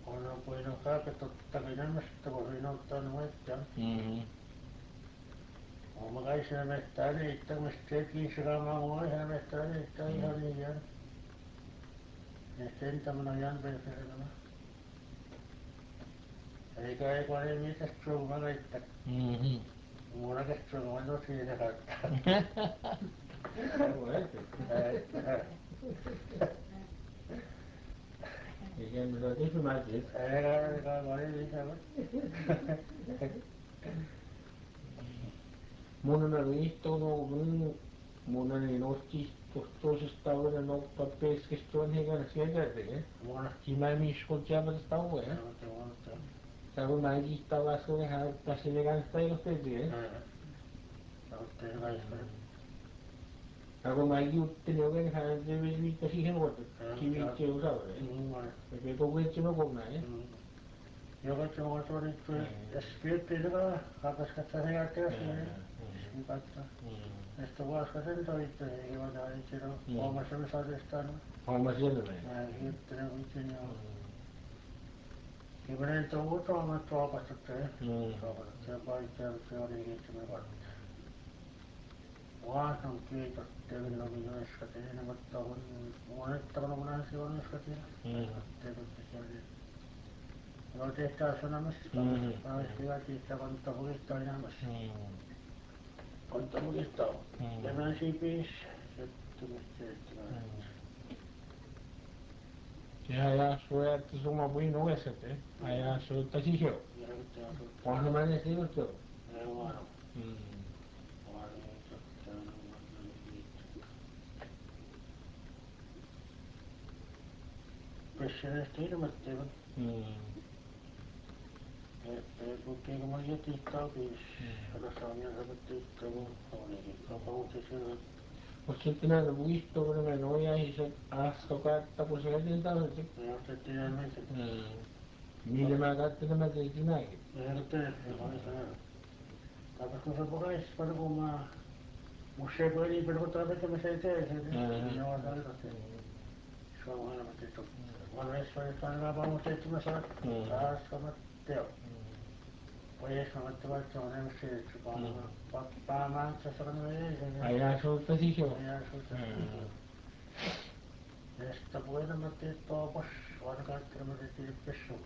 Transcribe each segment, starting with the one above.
on puinut kaapetottakin emästä, kun siinä on ottanut metsään. Oma kaisena mettää niittämistä, sekin saamaan mua ihan mettää niittää ihan niin jään. Ja sentämänä jään persesenä. Eikä niin mitäs suunga leittä. Muuna käsitellä on tosi siinä kautta. Mikä minä kysymäkin? Eikä vain ikävä. Mun on liittoon mun niin osti toisesta vuoden oppa peskistä on heikän sieltä. Siinä ei miskot jäävät tauoja. Sä kun mä kiittää laskun ihan tässä ne kanssa ei ole. Ja kun mä juttelin oikein hän se viittasi siihen vuoteen. Kivittiin usalle. Ja koko viitsin kokonaan. Joka se on suorittu. Ja spirtti joka hakaskatsa sen jälkeen siihen. Katsoa. Ja sitten vuoska sen toitte. Ei ole näin. Siinä on huomassa me saadestaan. Homma selvä. Mä hiittelen kuitenkin joo. Kyllä ne on utoamat tuopastatte. Tuopastatte ja paikkaa, mutta se oli hiittämään varttia. Vaan on kiitos. Teillä on joiska teillä, mutta on monettavana mun asia on joiska teillä. No tehtaan sanomassa. Olisi hyvä kiittää, mutta huittaa enämässä. Mutta huittaa. Tämän siipiis. Ja suojattu summa puin ovessa te. Ja suojattu sisio. Onhan mä ne sinut jo. Ei vaan. Pessereistä ilmoittivat. Kuinka mä jätin taupis. Tässä on ihan tiittaa mun huonekin. Kaupunki siellä. Mutta sitten näitä muistoa, kun me nojaihin se asko katta, kun se jätin taupis. Me otettiin näin meitä. Millä mä katselin, mä tein näin. Ei ole tehty, vai se. Tapas kun se puheessa paljon kun mä museen kun eli pelkotaan vetämiseen teeseen. Joo, tarkoitin. Se on aina tehty. Valveissa oli aina vaan 7 taas samat teot. Pois sanoitte vaikka on enemmän siirrytty, kun pappaa maantsa sanoi ei sen. Ajaa sulta sisio. Ajaa sulta sisio. Ja sitten puhutaan tuopos, varkaattelemme tehtiin pessu.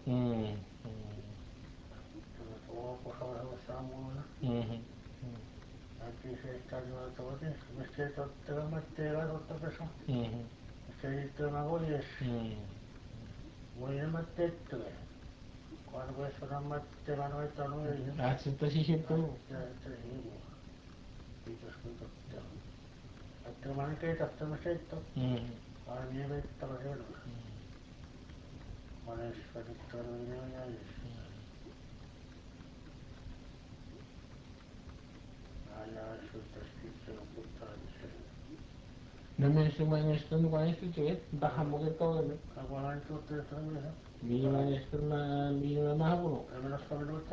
Tuopos on sellaisessa muuna. Näytiin se, että on toisin. Mistä ei tottelematta ei laitota pessu. Mistä ei liittyvä voies. Voinemat tettyä. Kun arvoisi sanomatteva noita noin. Lähtsettä sisipuu. Kiitos kun tottelu. Ajattelemaani keitahtamassa heitto. Aina veittävä selvä. Monessa välittävä on jäljessä. Ajaa sulta sitten loputtaa itse. No missä mä näistä nukaista teet? Vähän muuten toinen. Kauan ei tuotteet toimia. Mihin mä hakunut? Ei menossa minuutta.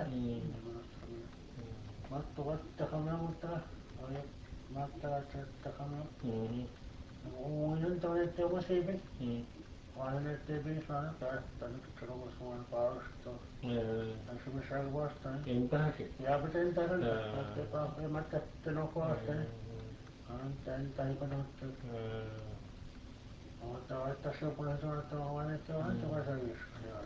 Matto vattakamia, mutta oli mattalaitsettakamia. Muinen toinen teema siipi. Aina ettei piisaa päättänyt, että se on semmoinen pausto. Tässä me saa vastaan. Entähäkin? Ja miten tähän, että ei mä kätten ole vastaan. Entä ei panotte. Mutta tässä on paljon sanottua vain, että on antavassa viskoja.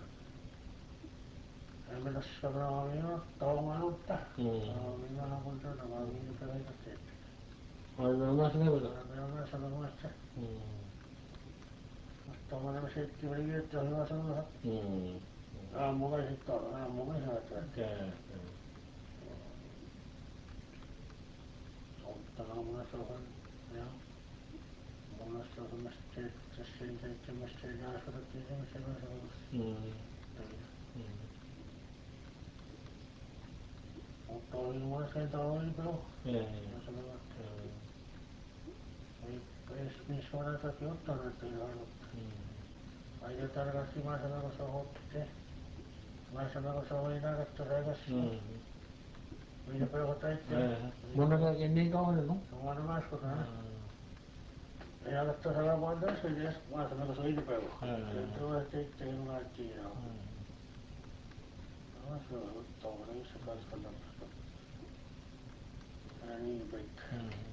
Ei mennä sanoa minua toumanutta. Minä haluan sanoa, minkä heitä teet. Olen omassa neuvossa. Olen omassa neuvossa. Mutta olen seitkin oli vietty ja hyvä sanoa. Aamulla sitten aamulla häätää. Mutta aamulla se on ja monessa on seitsemästä ja asuttiin semmoisen asunnossa. Mutta oli monessa talon pelo. Ei missä on jotakin ottanut, että ei haluttu. Aika tarkasti maisella, kun se otti. Maisella, kun se oli tarkasta säikässä. Minä pelkot äittiä. Mun on oikein niin kauan, no? Se on aina maiskuta. Ei aletta sanoa vaan tässä, jos maisella, kun se oli pelkot. Se tulee teitte ilman äittiä. tommoinen se kasvanut. Älä niin pitkä.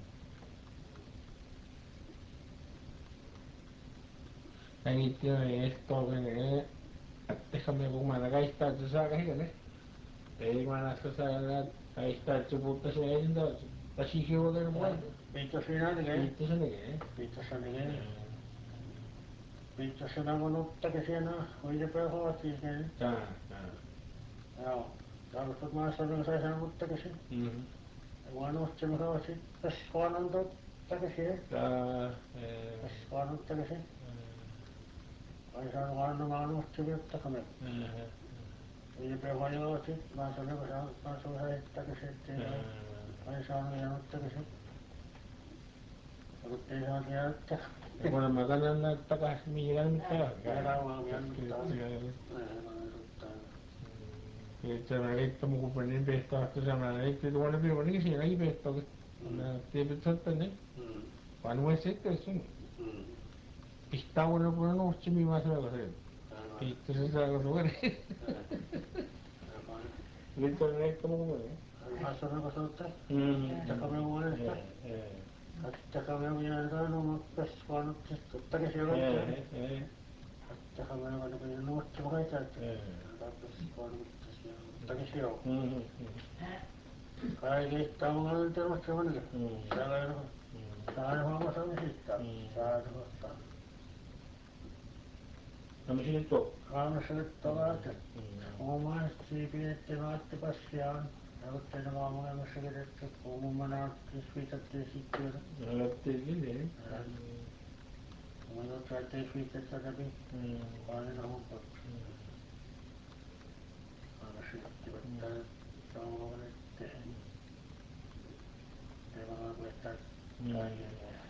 Nägit jo ehtoolla ne ehkä me kumana käistää että saa kähille. Ei manasta saa käistää että puutta se ei sitä tasihiuuden vuoden. Piittosin ainakin. Piittosin ainakin. Piittosin ainakin. Piittosin aivan nuttakin siinä uidepää hoatiin sen. Joo. Tarvitset maassa on sai sen nuttakin siinä. Vanhusten hoatiin. Tässä vaan on tottakin siihen. Tässä vaan nuttakin siinä. Ai saa vanhumaan nuhti viuttakaan me. Uidepää hoatiin. Maassa on heittäkin sitten. Ai saa niin nuttakin siinä. Mutta ei saa tiedä. Ja kun mä kannan näyttää takaisin mihin mitään. Älä vaan vielä mitään. Että mä leikka muku panin pehtaa että sama leikki tuolla piulikin siinäkin pehtaakin. Mä tiedät että ne. Vanhuus sitten sen. Pistää uuden kun on uusi mikä se on se. Piittä se saa suori. Nyt on leikka muku panin. Haasana sanotte? Takame vuodesta. Takame vielä saanut pesvaan tottakin siellä on. Takame on aina nuotti vaikka että. Pesvaan tottakin siellä on. Kaikista on antanut se on. Saa homma on sitten. Saa ottaa. No missä nyt on? Kaamassa nyt ovat. Omaisesti siipinettiin vaatepassia on. Neuvotteena vaan molemmassakin tehty. Kuumummana otettiin viitattiin sitten. No lähteikin niin. Mulla otettiin viitattiin läpi. Painin hommat. Aina syttivät tänne. Saamalla nyt tehdä. Teillä on kuitenkin kaiken.